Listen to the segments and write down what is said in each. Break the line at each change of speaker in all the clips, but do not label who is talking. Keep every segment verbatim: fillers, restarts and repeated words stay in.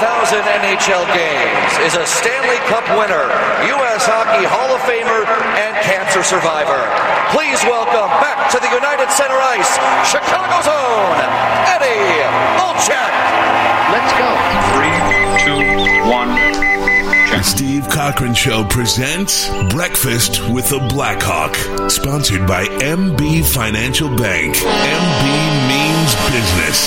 thousand N H L games is a Stanley Cup winner, U S Hockey Hall of Famer, and cancer survivor. Please welcome back to the United Center ice, Chicago's own, Eddie Olczyk.
Let's go.
Three, two, one.
The Steve Cochran Show presents Breakfast with the Blackhawk, sponsored by M B Financial Bank. M B means business.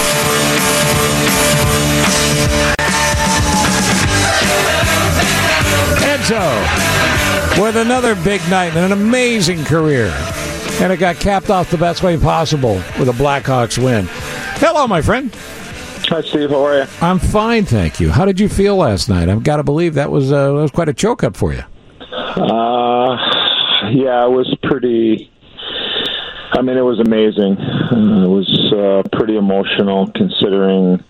Enzo with another big night and an amazing career. And it got capped off the best way possible with a Blackhawks win. Hello, my friend.
Hi, Steve. How are you?
I'm fine, thank you. How did you feel last night? I've got to believe that was, uh, that was quite a choke-up for you.
Uh, yeah, it was pretty... I mean, it was amazing. Uh, it was uh, pretty emotional considering,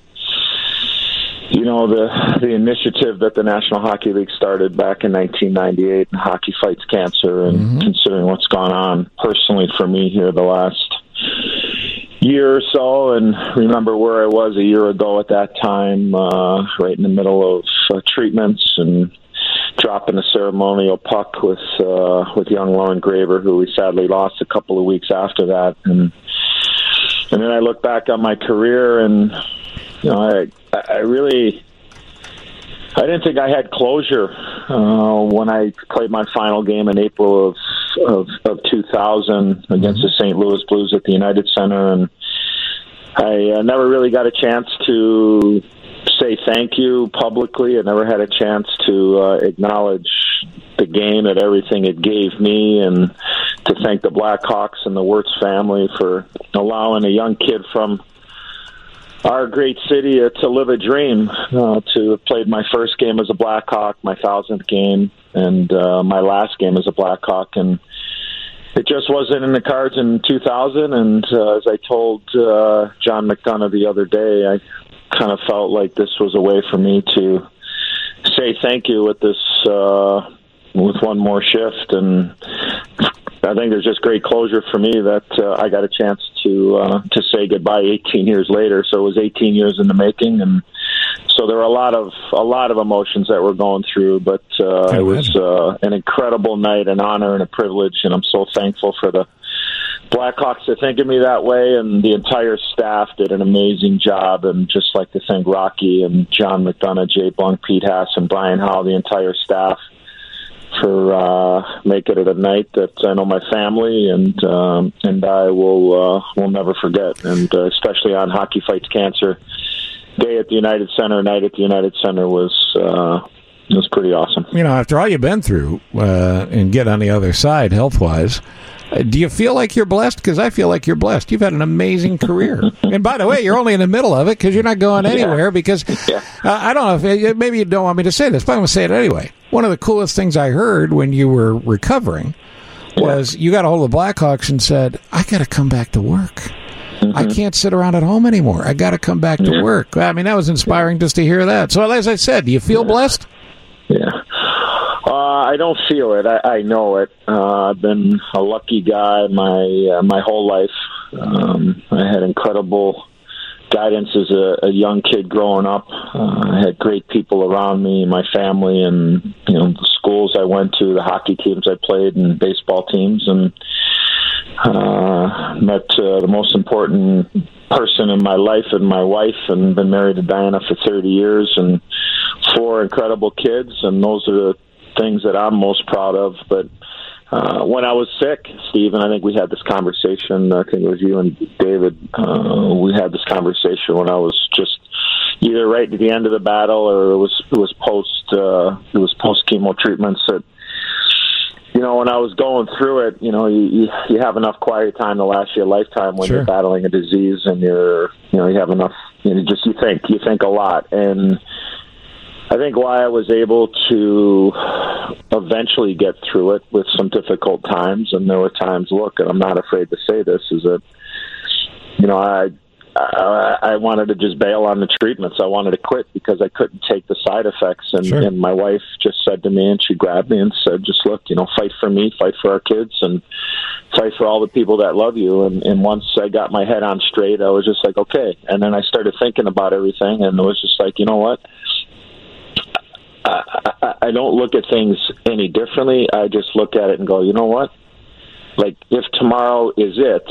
you know, the the initiative that the National Hockey League started back in nineteen ninety-eight, Hockey Fights Cancer, and mm-hmm. considering what's gone on personally for me here the last year or so, and remember where I was a year ago at that time, uh, right in the middle of uh, treatments and dropping a ceremonial puck with uh, with young Lauren Graver, who we sadly lost a couple of weeks after that, and and then I look back on my career, and you know, I I really I didn't think I had closure uh, when I played my final game in April of of, of two thousand against the Saint Louis Blues at the United Center, and I uh, never really got a chance to say thank you publicly. I never had a chance to uh, acknowledge the game and everything it gave me, and to thank the Blackhawks and the Wirtz family for allowing a young kid from our great city uh, to live a dream, uh, to have played my first game as a Blackhawk, my thousandth game, and uh, my last game as a Blackhawk. And it just wasn't in the cards in two thousand. And uh, as I told uh, John McDonough the other day, I kind of felt like this was a way for me to say thank you with this, uh, with one more shift. And I think there's just great closure for me that uh, I got a chance to uh, to say goodbye eighteen years later. So it was eighteen years in the making, and so there were a lot of a lot of emotions that we're going through. But uh, it was uh, an incredible night, an honor, and a privilege, and I'm so thankful for the Blackhawks to think of me that way, and the entire staff did an amazing job. And just like to thank Rocky and John McDonough, Jay Blunk, Pete Haas, and Brian Howe, the entire staff, for uh, making it a night that I know my family and um, and I will uh, will never forget. And uh, especially on Hockey Fights Cancer Day at the United Center, night at the United Center was uh, was pretty awesome.
You know, after all you've been through uh, and get on the other side health-wise, uh, do you feel like you're blessed? Because I feel like you're blessed. You've had an amazing career. And by the way, you're only in the middle of it because you're not going anywhere. Yeah. Because yeah. uh, I don't know, if maybe you don't want me to say this, but I'm going to say it anyway. One of the coolest things I heard when you were recovering was you got a hold of the Blackhawks and said, I got to come back to work. Mm-hmm. I can't sit around at home anymore. I got to come back to yeah. work. I mean, that was inspiring just to hear that. So as I said, do you feel
yeah.
blessed?
Yeah. Uh, I don't feel it. I, I know it. Uh, I've been a lucky guy my uh, my whole life. Um, I had incredible guidance as a, a young kid growing up. Uh, I had great people around me, my family, and you know the schools I went to, the hockey teams I played, and baseball teams, and uh, met uh, the most important person in my life, and my wife, and been married to Diana for thirty years, and four incredible kids, and those are the things that I'm most proud of. But Uh, when I was sick, Steve, and I think we had this conversation, I think it was you and David, uh, we had this conversation when I was just either right at the end of the battle or it was it was post uh, it was post chemo treatments. That you know, when I was going through it, you know, you you, you have enough quiet time to last you a lifetime when sure. you're battling a disease, and you're you know you have enough. You know, just you think you think a lot. And I think why I was able to eventually get through it with some difficult times, and there were times, look, and I'm not afraid to say this, is that, you know, I I, I wanted to just bail on the treatments. I wanted to quit because I couldn't take the side effects. And,
Sure.
and my wife just said to me, and she grabbed me and said, just look, you know, fight for me, fight for our kids, and fight for all the people that love you. And, and once I got my head on straight, I was just like, okay. And then I started thinking about everything, and it was just like, you know what? I, I, I don't look at things any differently. I just look at it and go, you know what? Like, if tomorrow is it,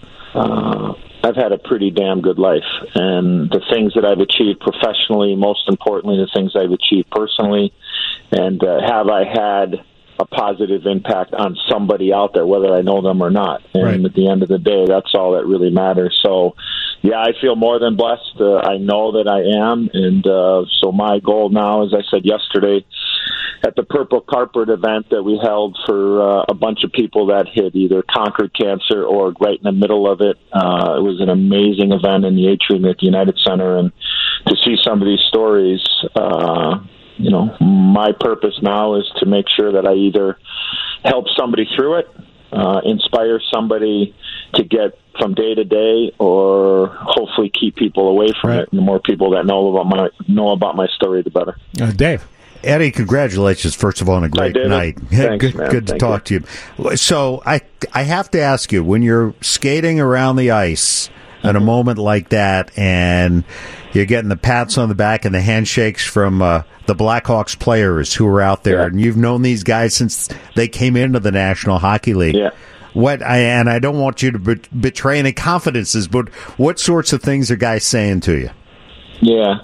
uh, I've had a pretty damn good life. And the things that I've achieved professionally, most importantly, the things I've achieved personally, and uh, have I had a positive impact on somebody out there, whether I know them or not. And
Right.
at the end of the day, that's all that really matters. So, yeah, I feel more than blessed. Uh, I know that I am. And uh, so my goal now, as I said yesterday, at the Purple Carpet event that we held for uh, a bunch of people that had either conquered cancer or right in the middle of it. Uh, it was an amazing event in the atrium at the United Center. And to see some of these stories, uh, you know, my purpose now is to make sure that I either help somebody through it, uh, inspire somebody to get from day to day, or hopefully keep people away from
Right.
it. And the more people that know about my know about my story, the better.
Uh, Dave.
Eddie, congratulations, first of all, on a great
David.
night.
Thanks,
good
man.
good to
Thank
talk to you. So I I have to ask you, when you're skating around the ice at a moment like that, and you're getting the pats on the back and the handshakes from uh, the Blackhawks players who are out there,
Yeah.
and you've known these guys since they came into the National Hockey League.
Yeah.
What I and I don't want you to be, betray any confidences, but what sorts of things are guys saying to you?
Yeah.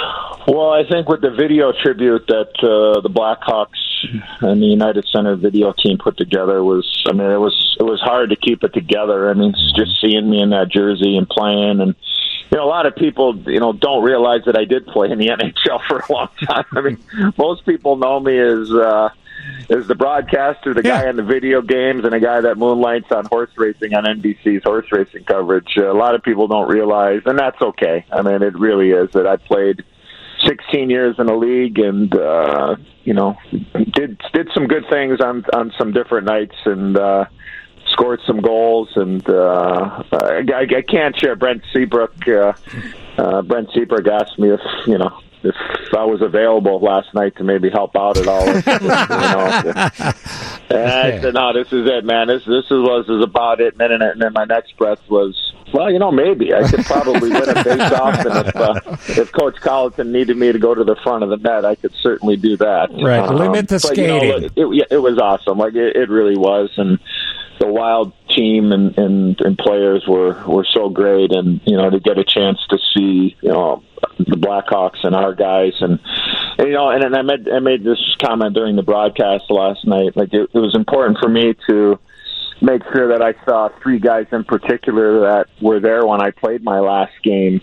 Well, I think with the video tribute that uh, the Blackhawks and the United Center video team put together was, I mean, it was it was hard to keep it together. I mean, just seeing me in that jersey and playing, and you know, a lot of people, you know, don't realize that I did play in the N H L for a long time. I mean, most people know me as uh, as the broadcaster, the
Yeah.
guy in the video games, and a guy that moonlights on horse racing on N B C's horse racing coverage. Uh, a lot of people don't realize, and that's okay. I mean, it really is that I played sixteen years in the league, and uh, you know, did did some good things on on some different nights, and uh, scored some goals. And uh, I, I can't share Brent Seabrook. Uh, uh, Brent Seabrook asked me if you know if I was available last night to maybe help out at all. you know, and I said, no, this is it, man. This this is was is about it. And then and then my next breath was, well, you know, maybe I could probably win a face-off, and if uh, if Coach Colleton needed me to go to the front of the net, I could certainly do that.
Right, limit the
but, you know,
skating.
look, it, it was awesome. Like it, it really was, and the Wild team and, and, and players were, were so great, and you know, to get a chance to see, you know, the Blackhawks and our guys, and, and you know, and, and I made I made this comment during the broadcast last night. Like it, it was important for me to make sure that I saw three guys in particular that were there when I played my last game,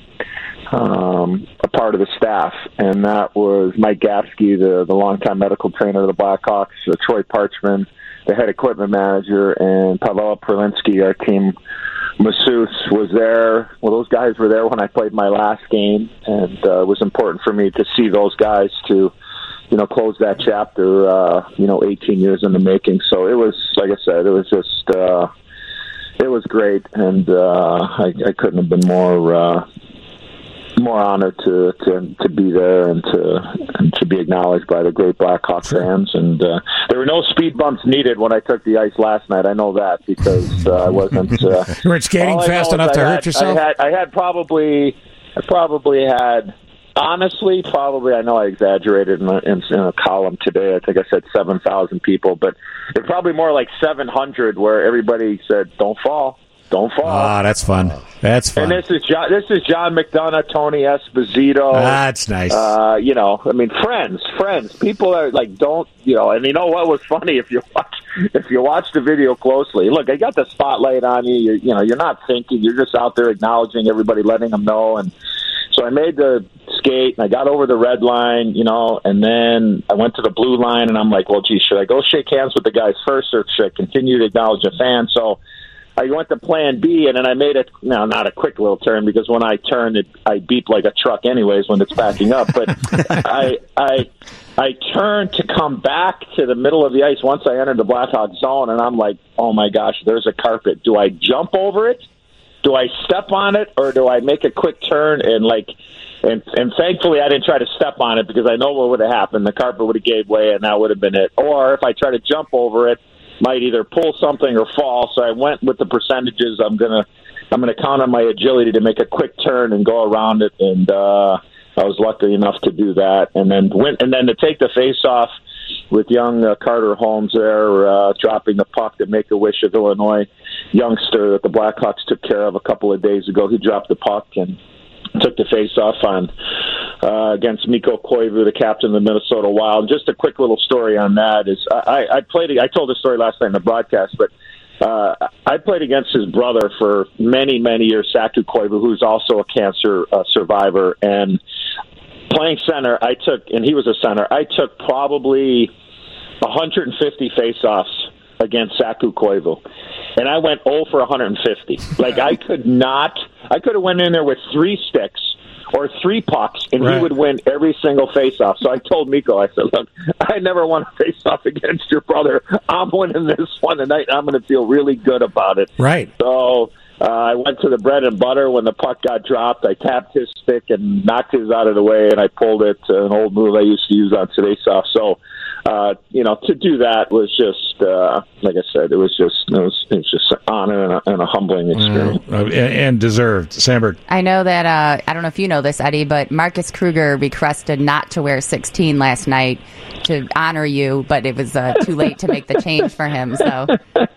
um, a part of the staff, and that was Mike Gapsky, the the longtime medical trainer of the Blackhawks, uh, Troy Parchman, the head equipment manager, and Pavel Perlinsky, our team masseuse, was there. Well, those guys were there when I played my last game, and uh, it was important for me to see those guys to, you know, close that chapter, uh, you know, eighteen years in the making. So it was, like I said, it was just, uh, it was great, and uh, I, I couldn't have been more, uh, more honored to, to to be there and to and to be acknowledged by the great Blackhawk fans. And uh, there were no speed bumps needed when I took the ice last night. I know that because uh, I wasn't. Uh,
You weren't skating
all I
fast
know
enough
is
to
I
hurt
had,
yourself?
I had, I had probably, I probably had. Honestly, probably, I know I exaggerated in a, in, in a column today. I think I said seven thousand people, but it's probably more like seven hundred where everybody said, don't fall, don't fall.
Ah, that's fun. That's fun.
And this is John, this is John McDonough, Tony Esposito.
That's nice.
Uh, you know, I mean, friends, friends. People are like, don't, you know. And you know what was funny? If you watch, if you watch the video closely, look, I got the spotlight on you. You're, you know, you're not thinking. You're just out there acknowledging everybody, letting them know. And so I made the skate, and I got over the red line, you know, and then I went to the blue line, and I'm like, well, gee, should I go shake hands with the guys first, or should I continue to acknowledge the fans? So I went to plan B, and then I made it, no, not a quick little turn, because when I turn, it, I beep like a truck anyways when it's backing up. But I, I, I turned to come back to the middle of the ice once I entered the Blackhawk zone, and I'm like, oh, my gosh, there's a carpet. Do I jump over it? do I step on it or do I make a quick turn and like, and and thankfully I didn't try to step on it because I know what would have happened. The carpet would have gave way and that would have been it. Or if I try to jump over it, might either pull something or fall. So I went with the percentages. I'm gonna I'm gonna count on my agility to make a quick turn and go around it. And uh, I was lucky enough to do that. And then went and then to take the face off with young uh, Carter Holmes there, uh, dropping the puck to Make-A-Wish of Illinois, youngster that the Blackhawks took care of a couple of days ago. He dropped the puck and took the face-off on uh, against Mikko Koivu, the captain of the Minnesota Wild. Just a quick little story on that is I, I played. I told the story last night in the broadcast, but uh, I played against his brother for many, many years, Saku Koivu, who's also a cancer uh, survivor, and playing center, I took, and he was a center, I took probably one hundred fifty face-offs against Saku Koivu. And I went oh for one hundred fifty. Like, I could not, I could have went in there with three sticks or three pucks, and right. he would win every single face-off. So I told Mikko, I said, look, I never won a face-off against your brother. I'm winning this one tonight, and I'm going to feel really good about it.
Right.
So Uh, I went to the bread and butter when the puck got dropped. I tapped his stick and knocked his out of the way, and I pulled it, uh, an old move I used to use on Today's Off. So, uh, you know, to do that was just, uh, like I said, it was just, it was, it was just an honor and a, and a humbling experience.
Uh, and, and deserved. Sandberg.
I know that, uh, I don't know if you know this, Eddie, but Marcus Kruger requested not to wear sixteen last night to honor you, but it was uh, too late to make the change for him, so...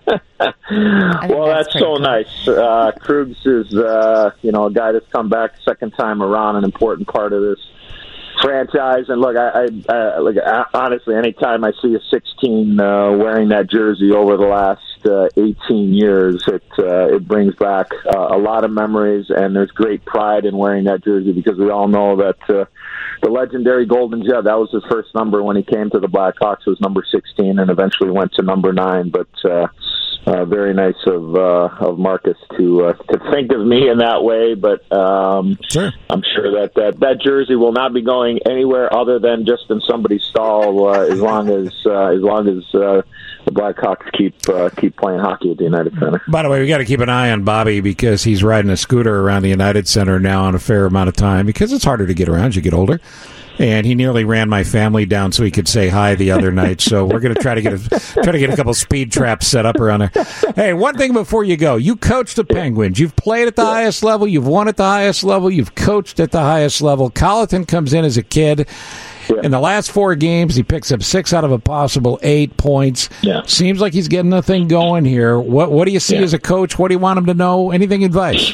Well, that's, that's so cool. nice. Uh, Krugs is, uh, you know, a guy that's come back second time around, an important part of this franchise. And look, I, I, I look, I, honestly, anytime I see a sixteen uh, wearing that jersey over the last uh, eighteen years, it uh, it brings back uh, a lot of memories, and there's great pride in wearing that jersey because we all know that uh, the legendary Golden Jet, that was his first number when he came to the Blackhawks, was number sixteen, and eventually went to number nine. But uh, Uh, very nice of uh, of Marcus to uh, to think of me in that way, but um,
sure.
I'm sure that, that that jersey will not be going anywhere other than just in somebody's stall uh, as long as uh, as long as uh, the Blackhawks keep uh, keep playing hockey at the United Center.
By the way, we got to keep an eye on Bobby because he's riding a scooter around the United Center now on a fair amount of time because it's harder to get around as you get older. And he nearly ran my family down so he could say hi the other night. So we're going to try to get a, try to get a couple speed traps set up around there. Hey, one thing before you go. You coached the Penguins. You've played at the highest level. You've won at the highest level. You've coached at the highest level. Colleton comes in as a kid. In the last four games, he picks up six out of a possible eight points.
Yeah.
Seems like he's getting a thing going here. What, what do you see yeah. as a coach? What do you want him to know? Anything advice?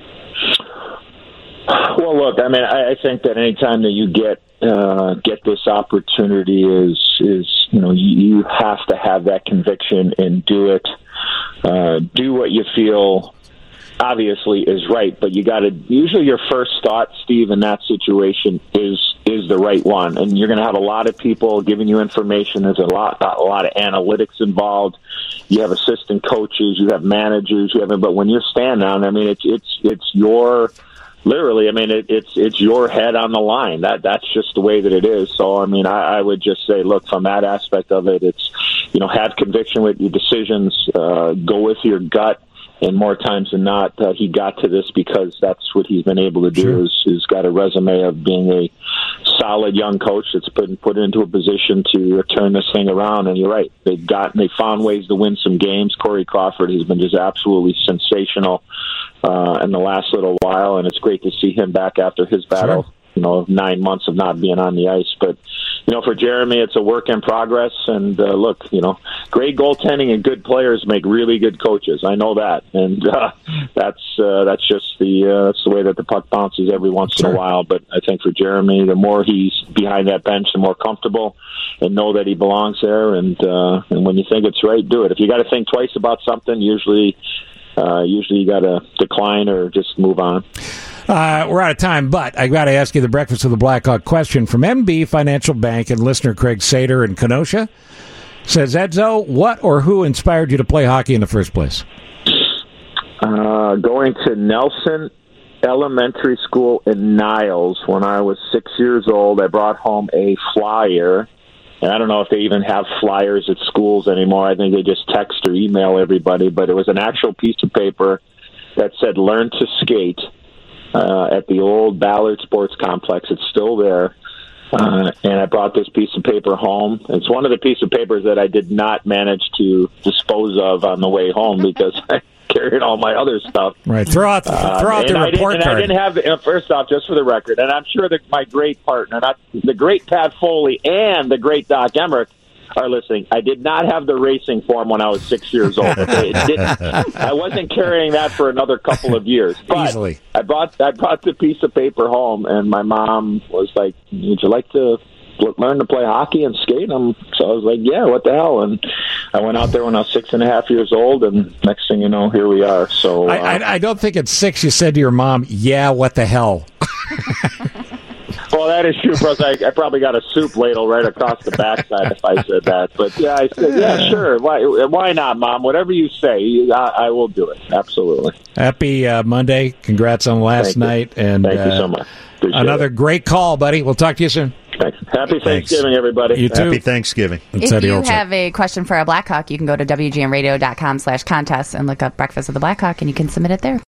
Well, look, I mean, I, I think that anytime that you get uh, get this opportunity is, is you know, you, you have to have that conviction and do it. Uh, do what you feel obviously is right, but you got to, usually your first thought, Steve, in that situation is is the right one. And you're going to have a lot of people giving you information. There's a lot, a lot of analytics involved. You have assistant coaches, you have managers, you have, but when you're standing down, I mean, it's, it's, it's your, literally, I mean, it, it's it's your head on the line. That that's just the way that it is. So, I mean, I, I would just say, look, from that aspect of it, it's, you know, have conviction with your decisions, uh, go with your gut, and more times than not, uh, he got to this because that's what he's been able to do. Sure. Is, is got a resume of being a solid young coach that's been put into a position to turn this thing around. And you're right, they've got they found ways to win some games. Corey Crawford has been just absolutely sensational uh, in the last little while, and it's great to see him back after his battle. Sure. You know, nine months of not being on the ice. But, you know, for Jeremy, it's a work in progress. And, uh, look, you know, great goaltending and good players make really good coaches. I know that. And uh, that's uh, that's just the uh, that's the way that the puck bounces every once sure. in a while. But I think for Jeremy, the more he's behind that bench, the more comfortable and know that he belongs there. And, uh, and when you think it's right, do it. If you got to think twice about something, usually, uh, usually you got to decline or just move on.
Uh, we're out of time, but I got to ask you the Breakfast of the Blackhawk question from M B Financial Bank and listener Craig Sater in Kenosha. Says, Edzo, what or who inspired you to play hockey in the first place?
Uh, going to Nelson Elementary School in Niles when I was six years old. I brought home a flyer, and I don't know if they even have flyers at schools anymore. I think they just text or email everybody, but it was an actual piece of paper that said "Learn to Skate" uh, at the old Ballard Sports Complex. It's still there. Uh, and I brought this piece of paper home. It's one of the pieces of papers that I did not manage to dispose of on the way home because I carried all my other stuff.
Right. Throw out, uh, throw out the
I
report
and
card.
I didn't have, the, first off, just for the record, and I'm sure that my great partner, not the great Pat Foley and the great Doc Emmerich, are listening. I did not have the racing form when I was six years old. Okay? It didn't, I wasn't carrying that for another couple of years. But
Easily.
I brought I brought the piece of paper home, and my mom was like, "Would you like to learn to play hockey and skate?" And so I was like, "Yeah, what the hell?" And I went out there when I was six and a half years old, and next thing you know, here we are. So uh,
I, I, I don't think at six you said to your mom, "Yeah, what the hell."
Well, that is true, Bruce. I, I probably got a soup ladle right across the backside if I said that. But yeah, I said, yeah, sure. Why, why not, Mom? Whatever you say, I, I will do it. Absolutely.
Happy uh, Monday. Congrats on last
Thank
night.
You.
And
Thank
uh,
you so much. Appreciate
another
it.
great call, buddy. We'll talk to you soon.
Thanks. Happy
Thanks.
Thanksgiving, everybody.
You too.
Happy Thanksgiving.
That's
If
Eddie
you
Olczyk.
have a question for our Blackhawk, you can go to W G N radio dot com slash contest and look up Breakfast with the Blackhawk, and you can submit it there.